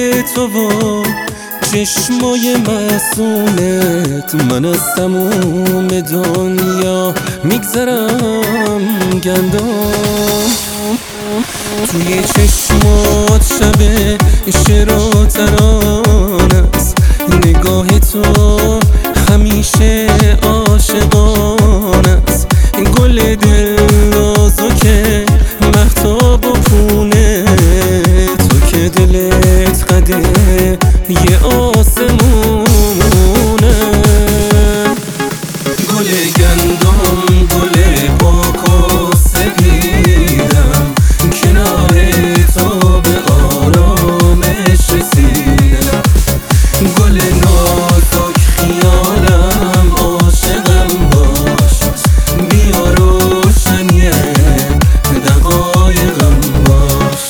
تو و چشمای معصومت من از تموم دنیا میگذرم گندم. توی چشمات شب شعر و ترانه است، نگاه تو همیشه عاشقانه است. گل دل نازک مهتاب و پونه، تو که دلت قده یه آسمونه. گل گندم گل پاک و سپیدم، کنار تو به آرامش رسیدم. گل نازک خیالم عاشقم باش، بیا روشنی دقایقم باش.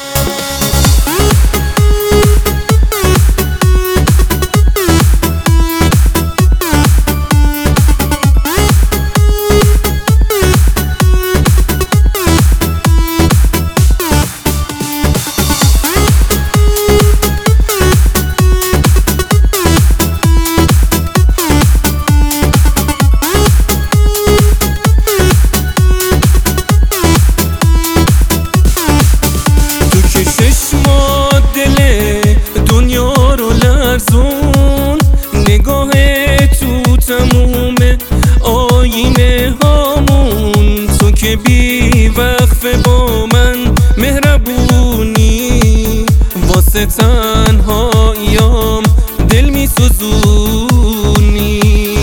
چشمات دل دنیا رو لرزون، نگاه تو تموم آینه هامون. تو که بی وقفه با من مهربونی، واسه تنهاییام دل می سوزونی.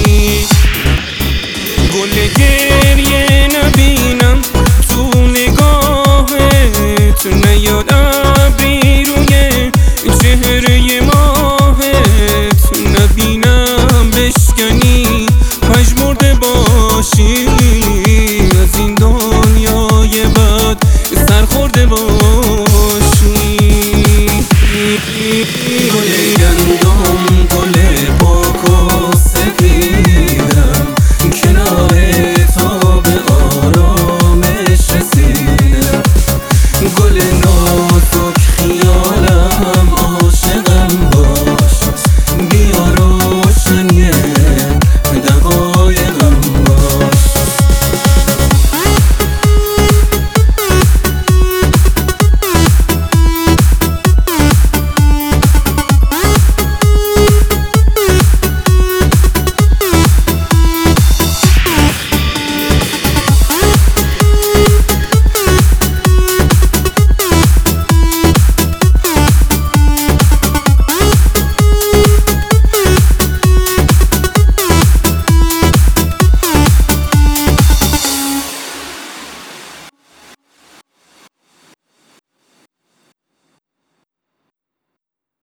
گل گریه نبینم تو نگاهت، نیاد ابری روی چهره ماهت. نبینم بشکنی پژمرده باشی، از این دنیای بد سرخورده باشی. گل گندم گل